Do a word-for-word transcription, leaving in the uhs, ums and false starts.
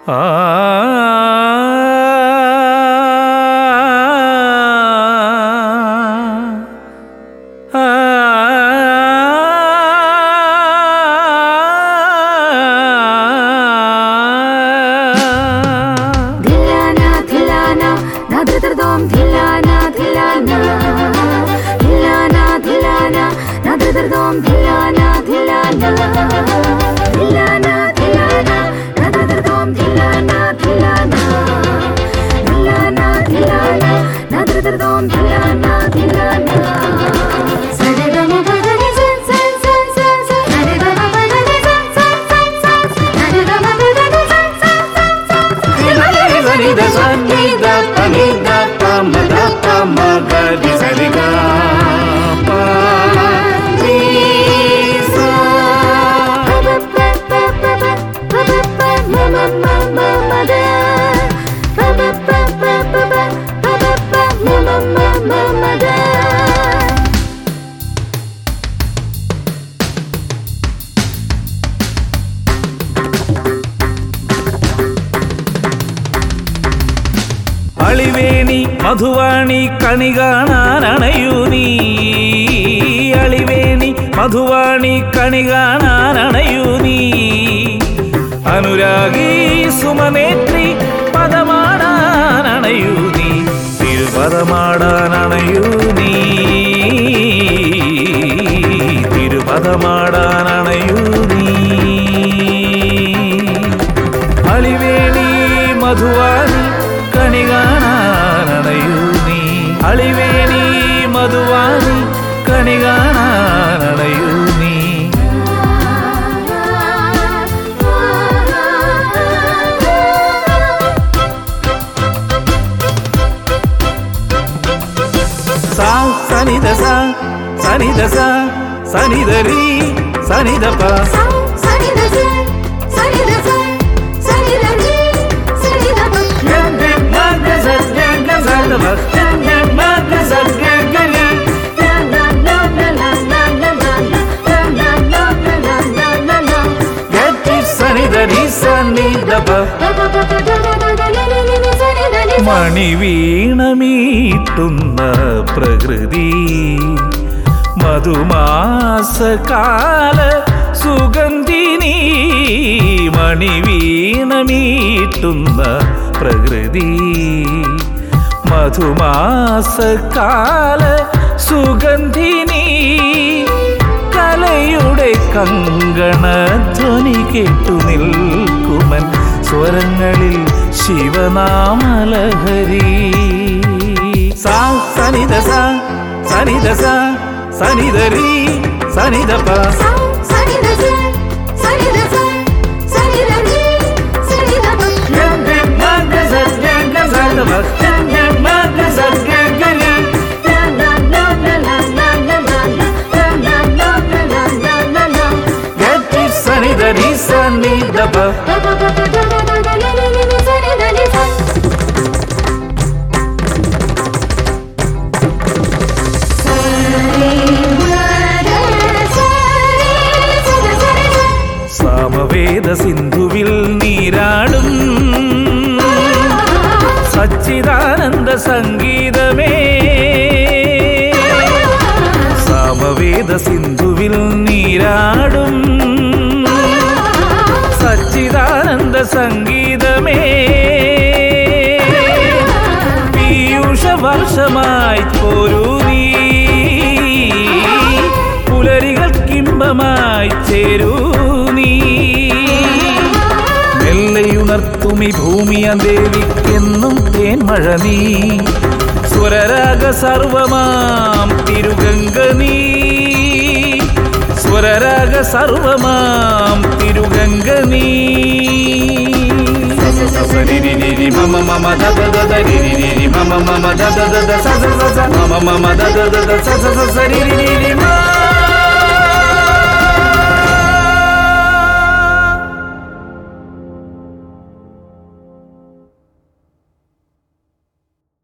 അളിവേണി മധുവാണി കണി കാണാനണയൂ നീ അളിവേണി മധുവാണി കണി കാണാനണയൂ നീ അനുരാഗി സുമനേത്രി പദമാടാനണയൂ നീ തിരുപദമാടാനണയൂ നീ തിരുപദമാടാനണയൂ നീ അളിവേണി മധുവാണി കണി കാണാനണയൂ നീ അളിവേണി മധുവാണി കണി കാണാനണയൂ നീ സാ സനിധ സാ സനിധ സാ സനിധരി സനിധപ മണിവീണമീട്ടുന്ന പ്രകൃതി മധുമാസകാല സുഗന്ധിനി മണിവീണമീട്ടുന്ന പ്രകൃതി മധുമാസകാല സുഗന്ധിനി കലയുടെ കങ്കണധ്വനി കേട്ടു നിൽക്കുമൻ സ്വരങ്ങളിൽ ശിവനാമലഹരി സാ സനിധ സാ സനിധ സാ സനിധരി സനിധപ സനിധരി സനിധപ സാമവേദ സിന്ധുവിൽ നീരാടും സച്ചിദാനന്ദ സംഗീതമേ സാമവേദ സിന്ധുവിൽ നീരാടും സച്ചിദാനന്ദ സംഗീതമേ പീയൂഷ വർഷമായി പോരൂ നീ പുലരികൾക്കിമ്പമായി ചേരൂ നീ മെല്ലയുണർത്തുമി ഭൂമിയ ദേവിക്കെന്നും തേന്മഴ നീ സ്വരരാഗ സർവമാം തിരുഗംഗ നീ സ്വരരാഗ സർവമാം തിരുഗംഗ നീ മമ മമ ദദ ദദ രി രി മമ മമ ദദ ദദ സ സ സ മമ മമ ദദ ദദ സ സ സ രി രി മ